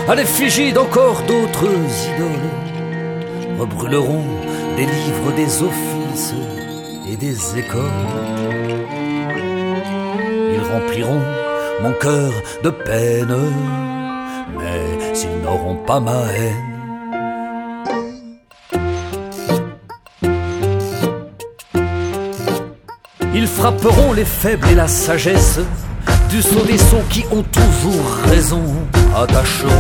à l'effigie d'encore d'autres idoles, rebrûleront des livres, des offices et des écoles. Ils rempliront mon cœur de peine, mais ils n'auront pas ma haine. Ils frapperont les faibles et la sagesse du sceau des sons qui ont toujours raison, attacheront